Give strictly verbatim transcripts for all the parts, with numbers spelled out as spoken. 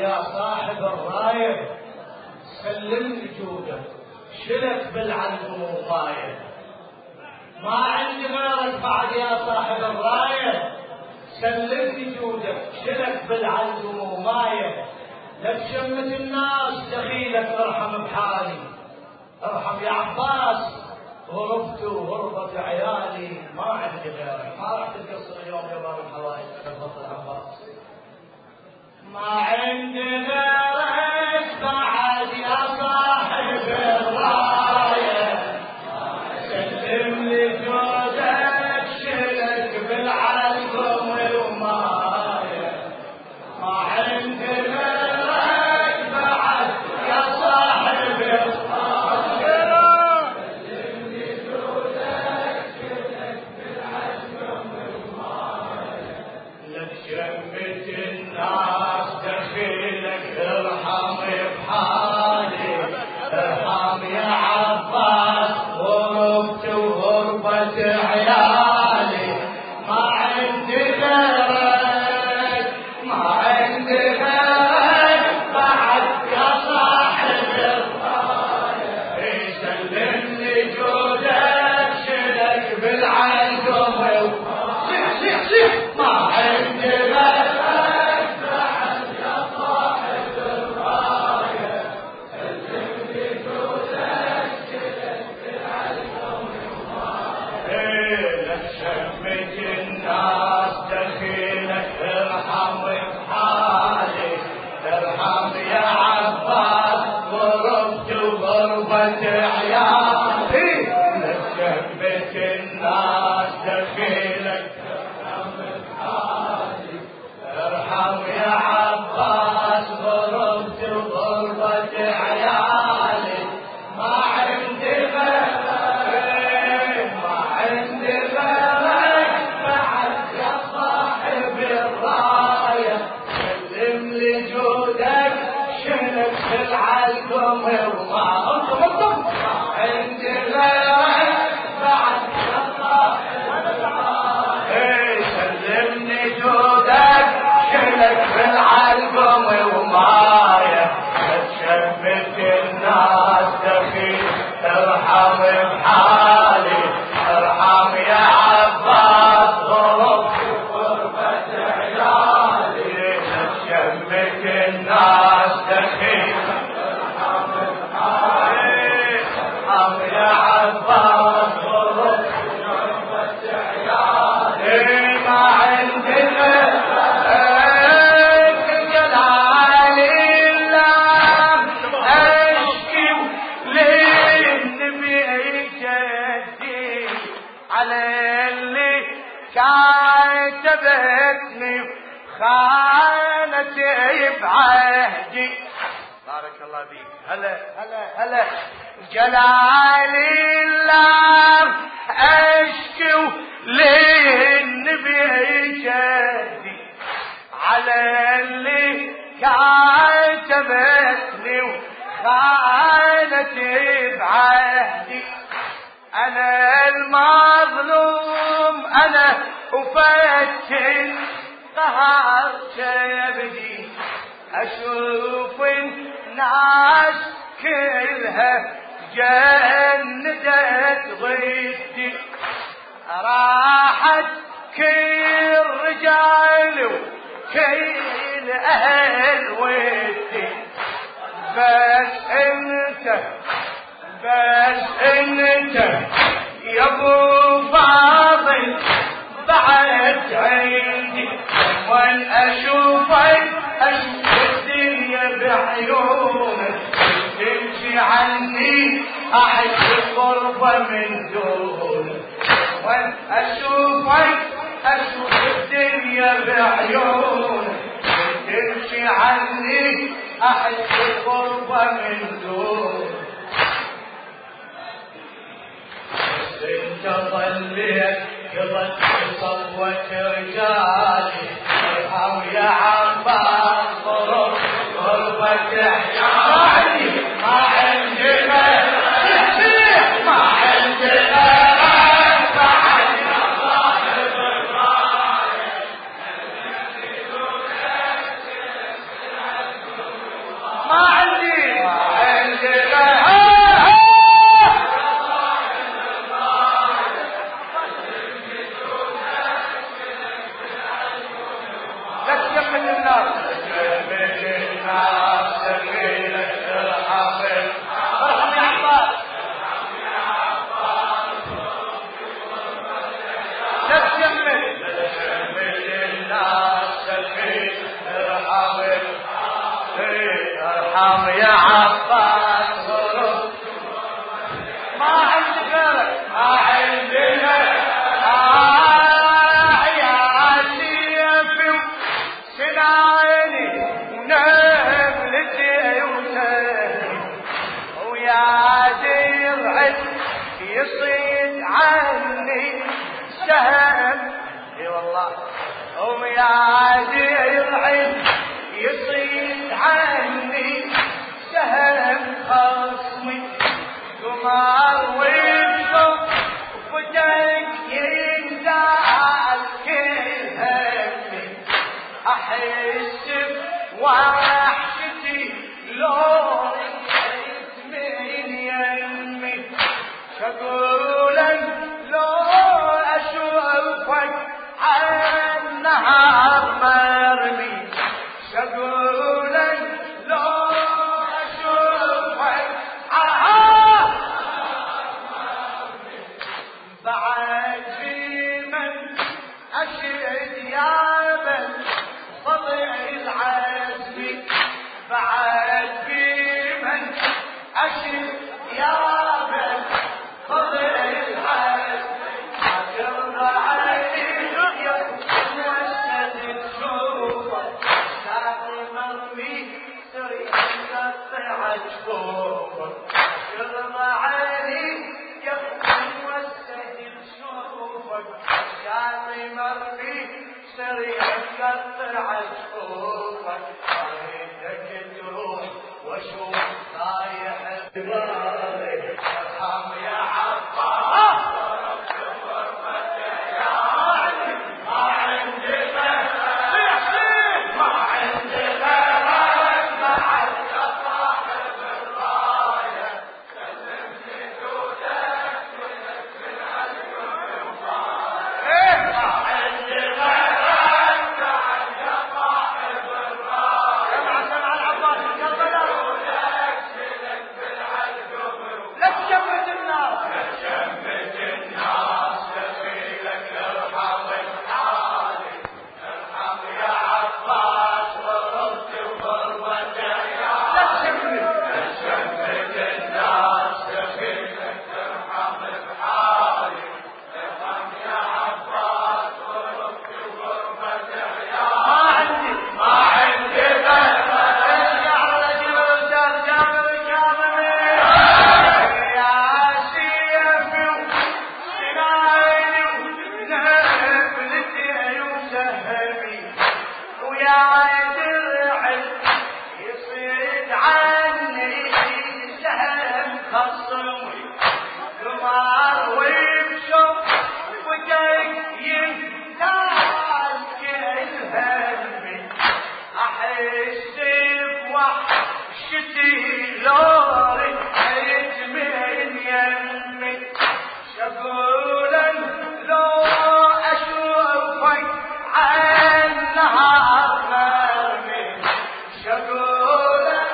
يا صاحب الراية سلم لي جودك شلك بالعلم ومايه ما عندي غيرك بعد يا صاحب الراية سلم لي جودك شلك بالعلم ومايه لك شمة الناس دخيلك ارحم بحالي ارحم يا عباس غربت وغربة عيالي ما عندي غيرك ما راح تقصر اليوم يا باب الحوائج تفضل عباس ما عندي غيرك بعد يا صاحب الراية سلم لي جودك شلك بالعلم ومايه ما عندي غيرك بعد يا صاحب الراية سلم لي جودك شلك بالعلم ومايه لك شمة الناس دخيلك ارحم بحالي ارحم يا عباس غربت وغربة عيالي ما عندي غيرك ما عندي غيرك بعد يا صاحب الراية سلم لي جودك شلك بالعلم صيح صيح صيح ما عندي غيرك الناس دخيلك ارحم بحالي ارحم يا عباس غربت وغربة عيالي لشمة الناس دخيلك ارحم بحالي ارحم يا عباس غربت وغربة عيالي ما عندي غيرك ما عندي غيرك العلم وما انتم انتم عندي غيرك بعد الله ايه سلمني جودك شلك بالعلم ومايه شمت الناس دخيل ارحم بحالي ارحم يا عباس غربت غربة عيالي شمت الناس دخيل يا عباس غربت غربة عيالي ما عندي غيرك جلال الله اشكي للنبي جدي على اللي كاتبتني خانتي بعهدي بارك الله بيك هلا هلا هلا جلال الله اشكو للنبي جدي على اللي كاتبتني وخانتي بعهدي انا المظلوم انا وفتن قهر شيبدي اشوف الناس كلها جندت ضدي راحت كل رجال وكل اهل ودي بس انت بس انت يا ابو فاضل بعد عندي وان اشوفك اشوف الدنيا بعيونك تمشي عني احس غربة من دونك وان اشوفك اشوف الدنيا بعيونك تمشي عني احس غربة من دونك انت ظليت يظل صفوة رجالي ارحم يا عباس غرب غربة عيالي ما عندي غيرك ما عندي غيرك بعد يا صاحب الراية الناس تشمت الناس سفينة ارحم ارحم يا عباس تشمت تشمت الناس سفينة ارحم ارحم يا عباس ما عندي غيرك ما عندي غيرك يصيد عني سهم اي والله ويا درعي يصيد عني سهم خصمي قمر وشوف وفتك يندال كل همي احس بوحشتي لو من يمي شقولك لو اشوفك عالنهار مرمي شقولك لو اشوفك عالنهار بعد في من اشهد يا من فضع العزم بعد في من اشهد يا من فضع العزم حترضى عليك يا وسد الشوفة شاطي مرمي سري قطع جفوفة حترضى عليك يا وسد الشوفة شاطي مرمي سري قطع جفوفة اريدك تروح واشوف رايح الباري ارحم يا عباس ما عندي غيرك ما عندي غيرك بعد صاحب الرايه سلمني جودك ونزل عالكل مبارك ما عندي غيرك بعد صاحب الرايه سمع سمع العباس الكربلاء لا تشمت الناس تشمت الناس سفينك ارحم الحالي ارحم يا عباس ورد وغربتك لا تشمت تشمت الناس سفينك ارحم الحالي ارحم يا عباس ورد وغربتك ما عندي ما عندي غيرك ارجع رجل وزاد جابر كامل يا سيفي وسنايني ونبلتي وسهمي ويا درعي يصيد عني سهم خصمي قمر وبشوف وجهك يندال كل همي احس بوحشتي لو رجعت من يمي شقولك لو اشوفك عالنهار مرمي شقولك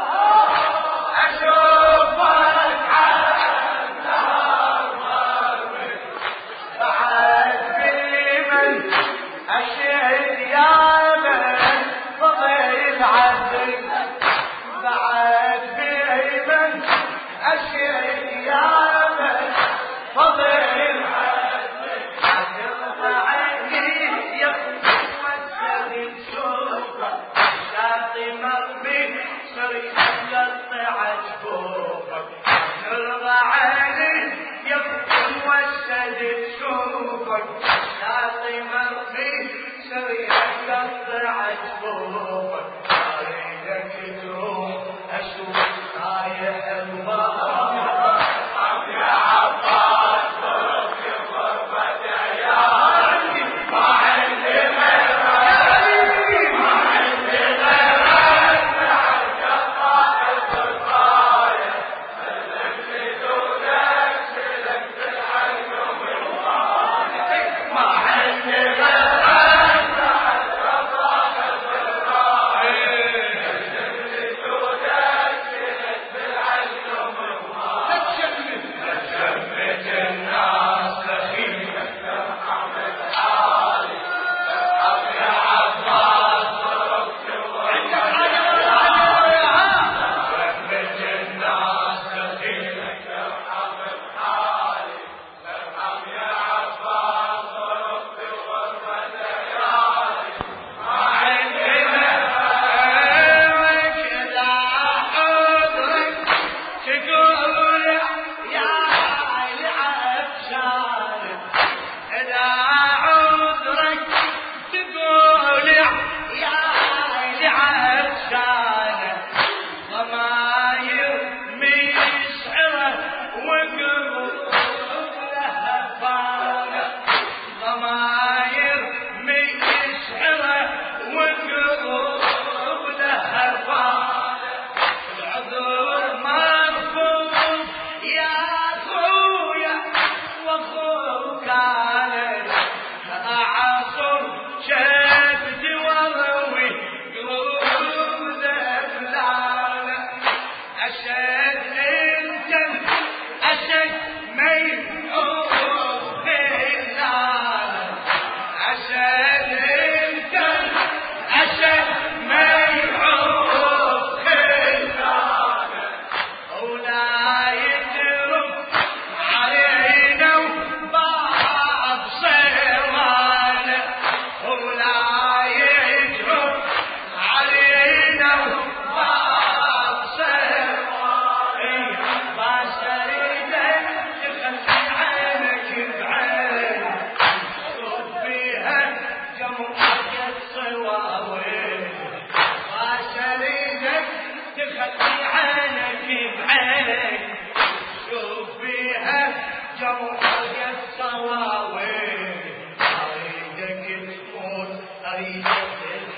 اشوفك عالنهار مرمي بعد في من اشهد يا من فضع العزم بعد في من اشهد يا من فضع العزم حترضى عني يا وسد الشوفة شاطي مرمي سري قطع جفوفك حترضى عني يا وسد الشوفك شاطي مرمي سري قطع جفوفك اريدك تروح اشوف رايح البار يا عباس ورد غربتك يا عندي ما عندي غيرك يا حبيبي ما عندي غيرك بعد صاحب الرايه سلمني جودك سلكت الحلم والمبارك ما عندي غيرك بعد صاحب الرايه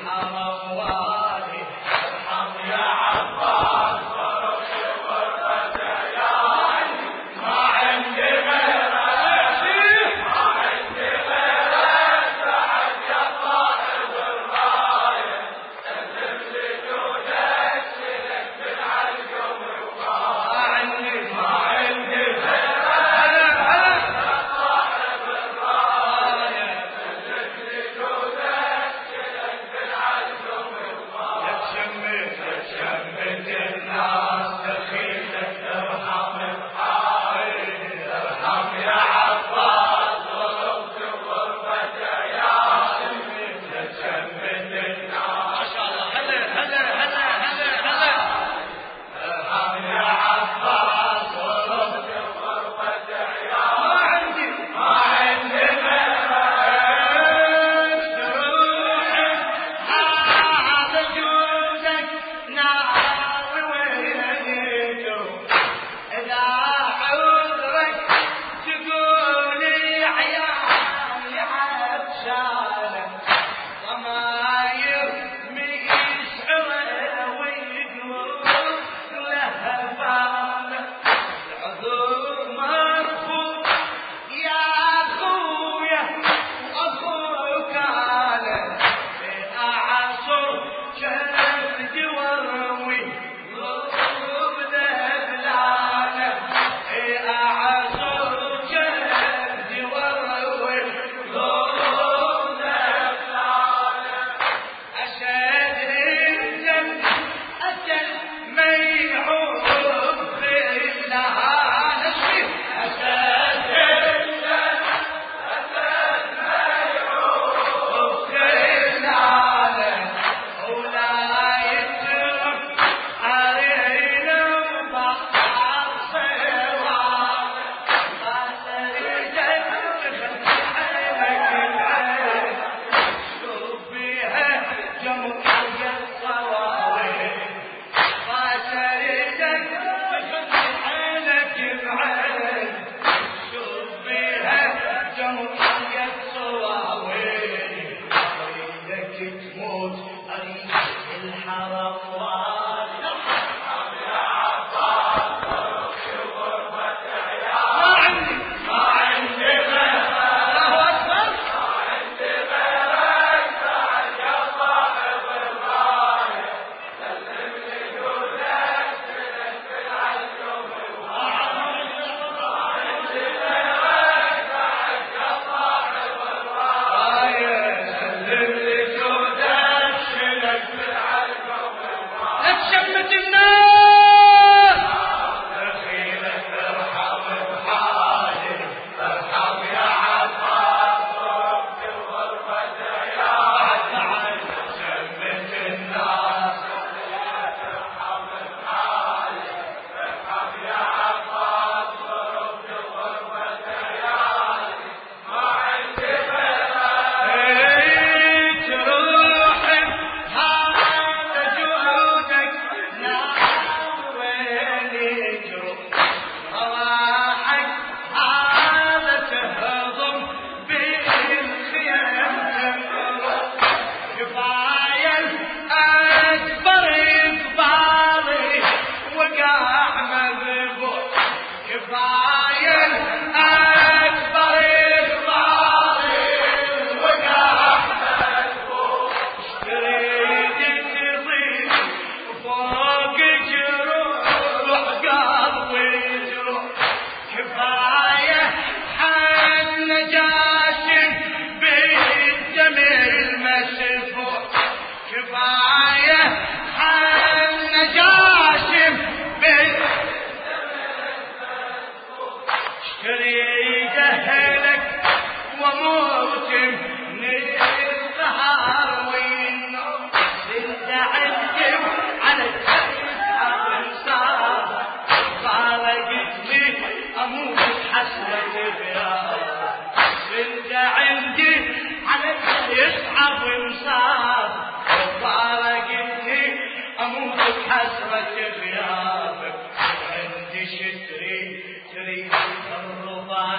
حسرة غيابك عندي شتري تريد الرضا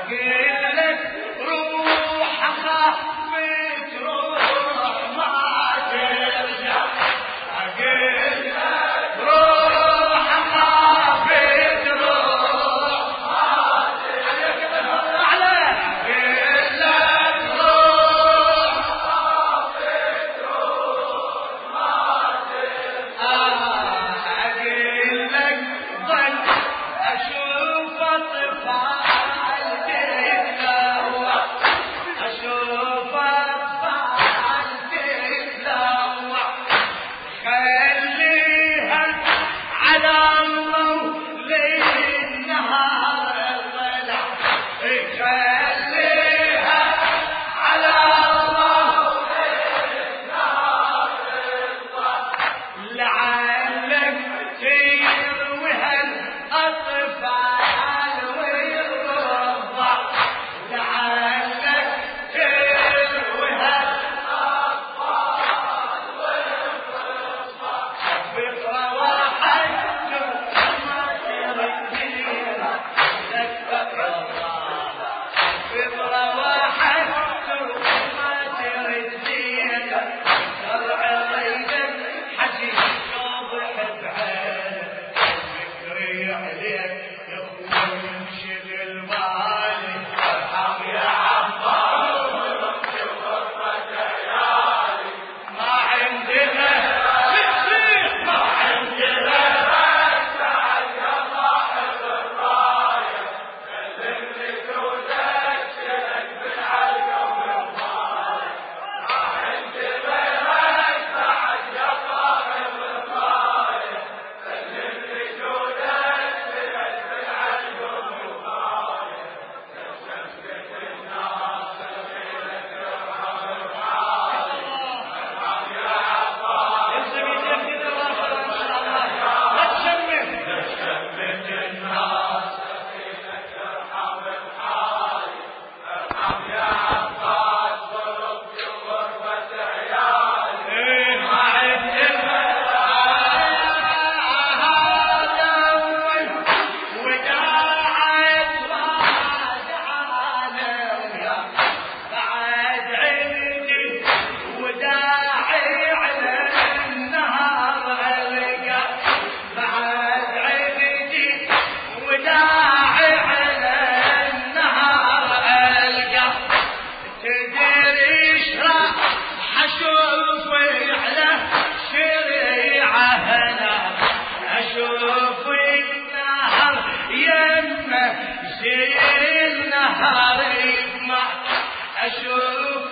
اشوف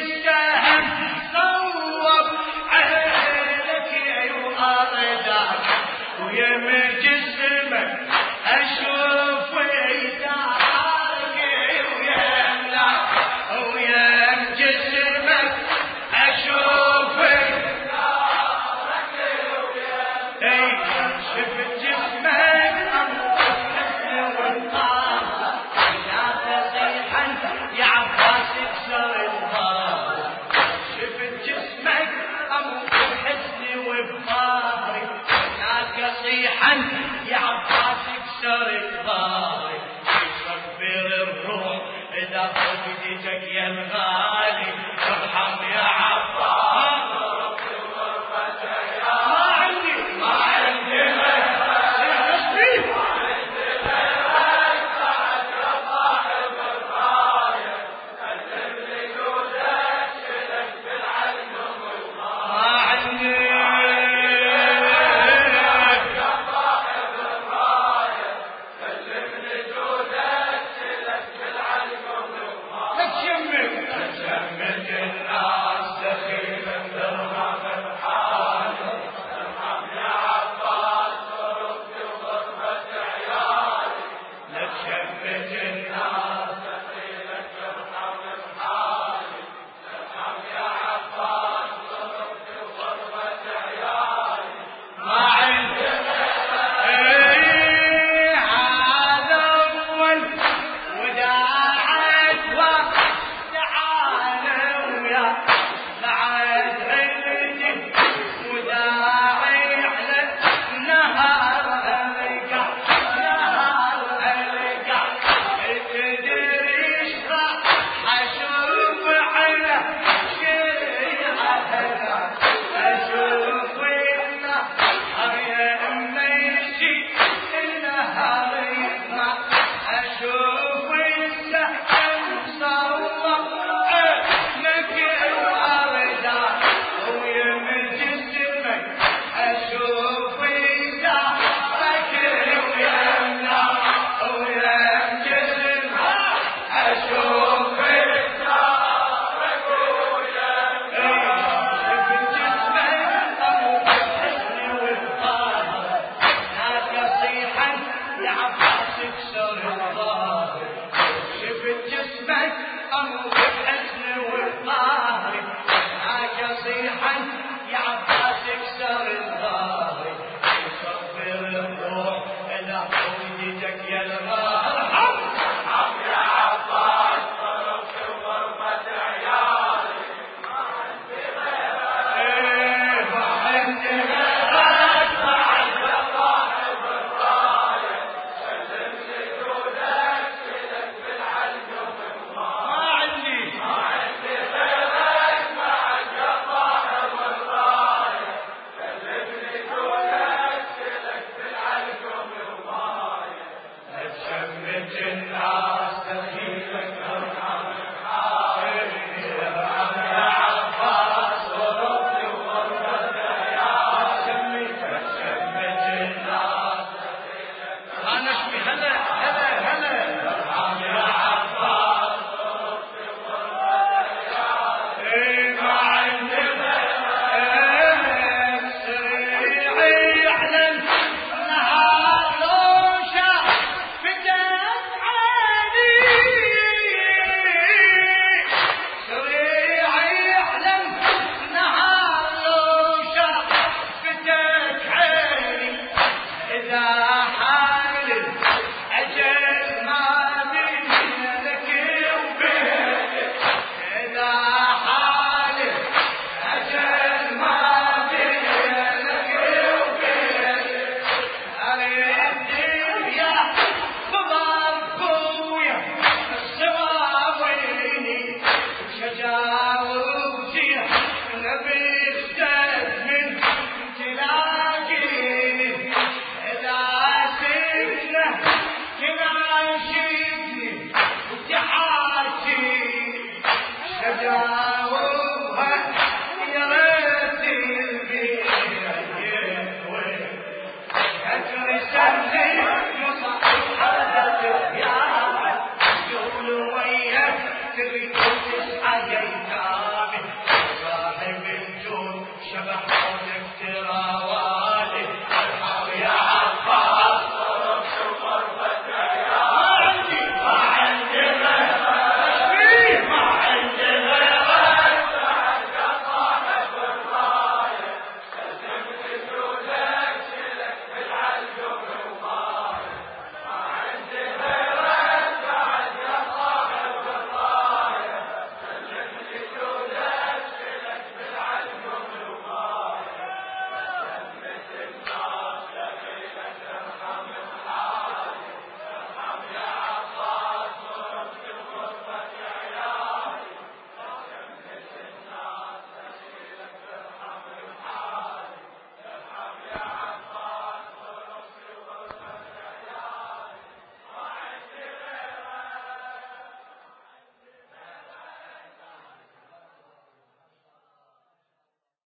السهم صوب عينك وارجعك ويم جسمك اشوف ايداك ويملك ويم جسمك اشوف ايداك ويملك شفت جسمك يا عباس اكسر الظهر شفت جسمك امر الحزن وبظهري هناك صيحا